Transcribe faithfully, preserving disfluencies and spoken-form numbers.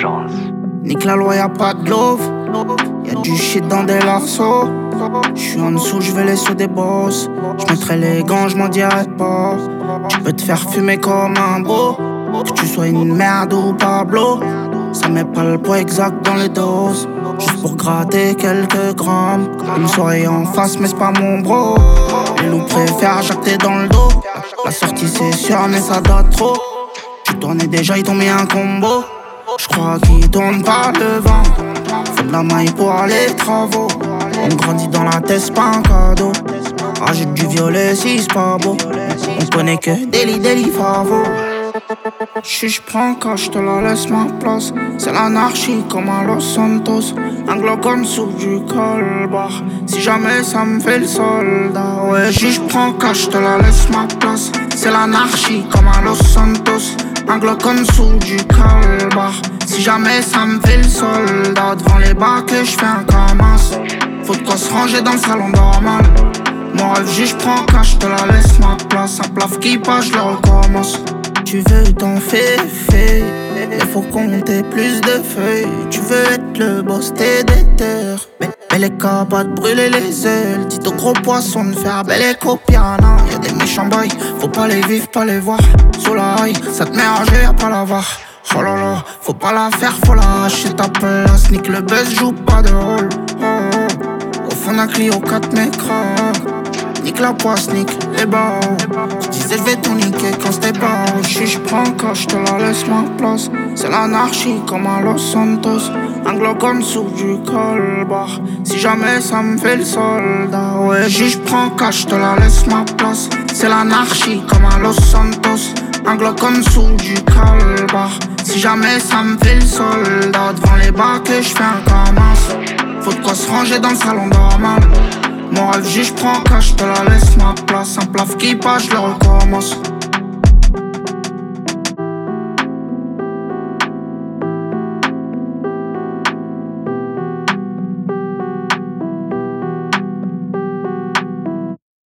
chance. Nique la loi, y'a pas de love. Y'a du shit dans des larceaux. J'suis en dessous, j'vais les sauts des boss. J'mettrai les gants, j'm'en dirai pas. Tu peux te faire fumer comme un beau. Que tu sois une merde ou Pablo, ça met pas le poids exact dans les doses. Juste pour gratter quelques grammes. Une soirée en face, mais c'est pas mon bro. Les loups préfèrent jacter dans le dos. La sortie c'est sûr, mais ça date trop. Tu tournais déjà, ils t'ont mis un combo. J'crois qu'ils tournent pas le vent. Faut de la maille pour aller travaux. On grandit dans la tête, c'est pas un cadeau. Rajoute du violet si c'est pas beau. On connaît que Deli Deli Favo. Si j'prends quand j'te la laisse ma place. C'est l'anarchie comme à Los Santos. Un glock en dessous du colbar. Si jamais ça me fait le soldat. Ouais, si j'prends quand j'te la laisse ma place. C'est l'anarchie comme à Los Santos. Un glock en dessous du colbar. Si jamais ça me fait le soldat. Devant les bacs que j'fais un camas. Faut de quoi se ranger dans le salon normal. Mon rêve, si j'prends quand j'te la laisse ma place. Un plaf qui passe, j'le recommence. Tu veux t'en faire, fait. Il faut compter plus de feuilles. Tu veux être le boss, t'es déter. Mais, mais les capables de brûler les ailes. Dites aux gros poissons de faire belle éco piano. Y'a des méchants boys, faut pas les vivre, pas les voir. Sous la haille, ça te met à jeu, y'a pas la voir. Oh là là, faut pas la faire, faut la hacher ta place. Nique le buzz, joue pas de rôle. Oh, oh. Au fond d'un Clio quatre m'écrase. Nique la poisse, nique les barreaux. Je disais j'vais tout niquer quand c'était pas. Si j'prends quand j'te la laisse ma place. C'est l'anarchie comme à Los Santos. Un glock en dessous du colbar. Si jamais ça me fait le soldat. Ouais, si j'prends quand j'te la laisse ma place. C'est l'anarchie comme à Los Santos. Un glock en dessous du colbar. Si jamais ça me fait le soldat. Devant les bacs j'fais un camas. Faut de quoi se ranger dans le salon normal. Mon rêve, j'prends quand j'te la laisse ma place. Un plaf qui passe, j'le recommence.